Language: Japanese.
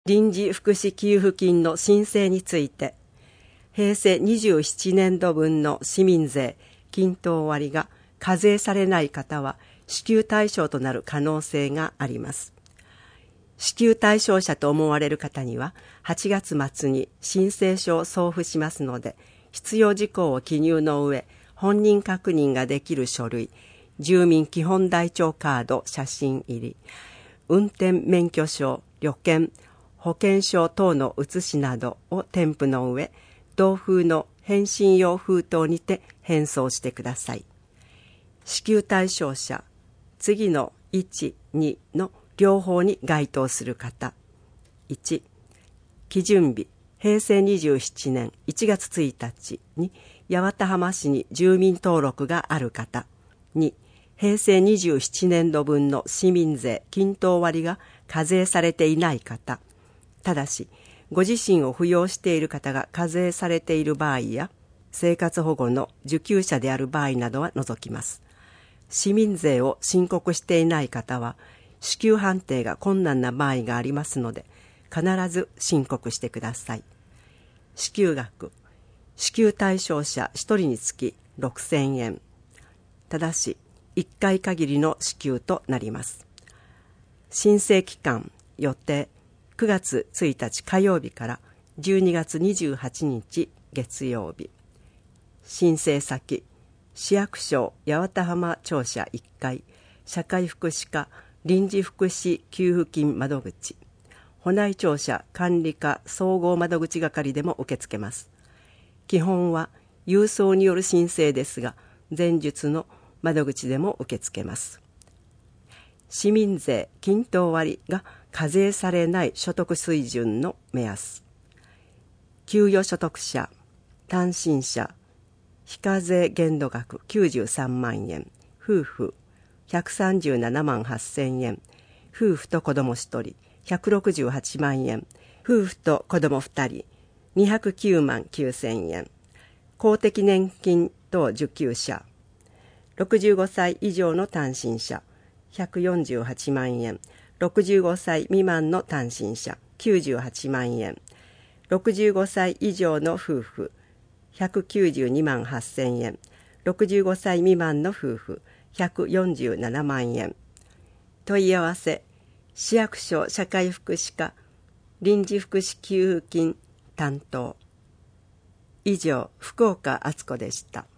臨時福祉給付金の申請について、平成27年度分の市民税均等割が課税されない方は支給対象となる可能性があります。支給対象者と思われる方には8月末に申請書を送付しますので、必要事項を記入の上、本人確認ができる書類、住民基本台帳カード写真入り、運転免許証、旅券、保険証等の写しなどを添付の上、同封の返信用封筒にて返送してください。支給対象者、次の1、2の両方に該当する方。1、基準日、平成27年1月1日に八幡浜市に住民登録がある方。2、平成27年度分の市民税均等割が課税されていない方。ただし、ご自身を扶養している方が課税されている場合や、生活保護の受給者である場合などは除きます。市民税を申告していない方は、支給判定が困難な場合がありますので、必ず申告してください。支給額、支給対象者1人につき6000円。ただし、1回限りの支給となります。申請期間、予定、9月1日火曜日から12月28日月曜日。申請先、市役所八幡浜庁舎1階、社会福祉課臨時福祉給付金窓口、保内庁舎管理課総合窓口係でも受け付けます。基本は郵送による申請ですが、前述の窓口でも受け付けます。市民税均等割が課税されない所得水準の目安。給与所得者、単身者、非課税限度額93万円、夫婦137万8000円、夫婦と子供1人168万円、夫婦と子供2人209万9000円、公的年金等受給者、65歳以上の単身者148万円、65歳未満の単身者98万円、65歳以上の夫婦192万8000円、65歳未満の夫婦147万円。問い合わせ、市役所社会福祉課臨時福祉給付金担当。以上、福岡敦子でした。